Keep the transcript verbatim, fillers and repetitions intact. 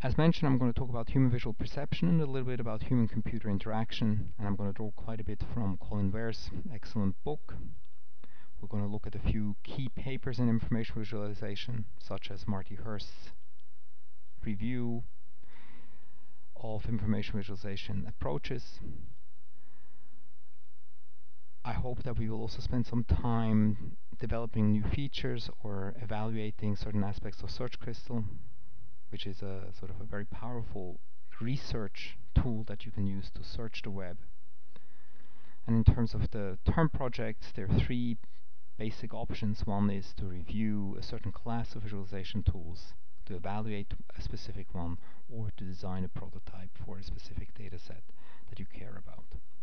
As mentioned, I'm going to talk about human visual perception and a little bit about human-computer interaction, and I'm going to draw quite a bit from Colin Ware's excellent book. We're going to look at a few key papers in information visualization, such as Marty Hurst's review of information visualization approaches. I hope that we will also spend some time developing new features or evaluating certain aspects of Search Crystal, which is a sort of a very powerful research tool that you can use to search the web. And in terms of the term projects, there are three basic options. One is to review a certain class of visualization tools, to evaluate a specific one, or to design a prototype for a specific data set that you care about.